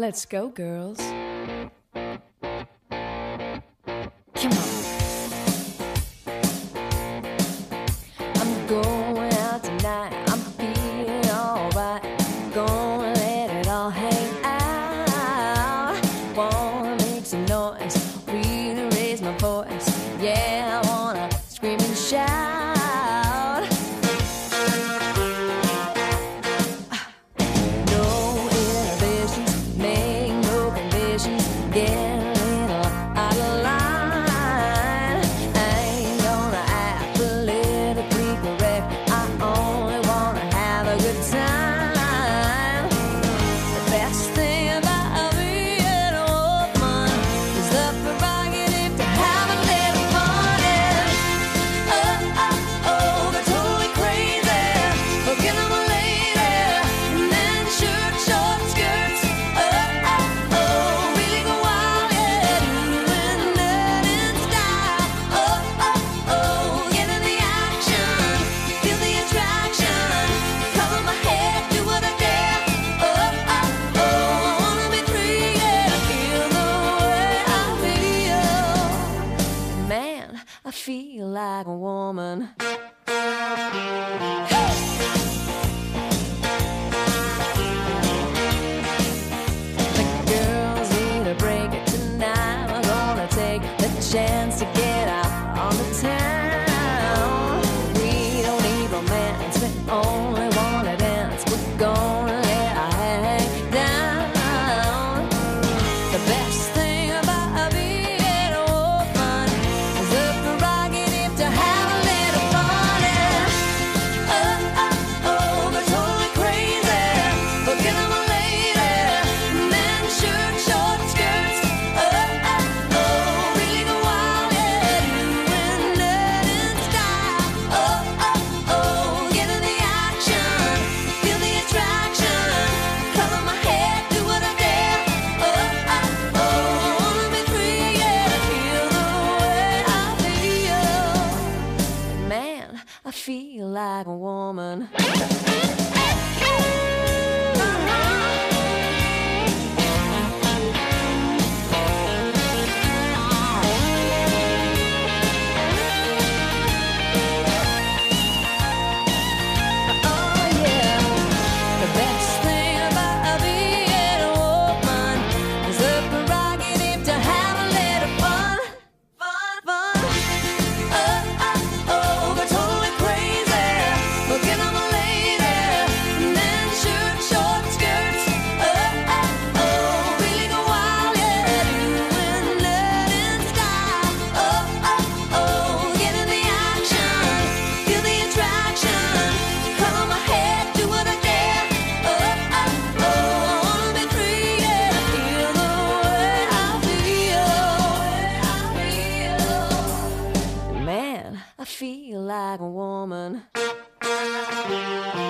Let's go, girls. Come on. I'm going out tonight. I'm feeling alright. Gonna let it all hang out. Wanna make some noise, really raise my voice. Yeah, I wanna scream and shout. No inhibitions, make no conditions. Get a little out of line. I ain't gonna act politically correct. I only wanna have a good time. The best thing about being a woman is the prerogative to have a little fun. And they're totally crazy. Forget I'm a lady. Men shirt, short skirts. Really go wild, yeah. Doing that in style. Get in the action. Feel the attraction. Cover my head, do what I dare. I wanna be free, yeah. Feel the way I feel. Man, I feel like a woman. The girls need a break tonight. We're gonna take the chance to get out on the town. We don't need romance, we only wanna dance. We're gonna let our hang down. The best thing about being a woman is the prerogative to have a little fun. And they're totally crazy. Forget I'm a lady. Men shirt, short skirts. Really go wild, yeah. Doing that in style. Get in the action. Feel the attraction. Cover my head, do what I dare. Wanna be free, yeah. Feel the way I feel. Man, I feel like a woman. Oh yeah, the best thing about being a woman is the prerogative to have a little fun. They're totally crazy. Forget I'm a lady. Men shirt, short skirts. Really go wild, yeah. Doing that in style. Get in the action. Feel the attraction. Cover my head, do what I dare. Wanna be free, yeah. Feel the way I feel. Man, I feel like a woman.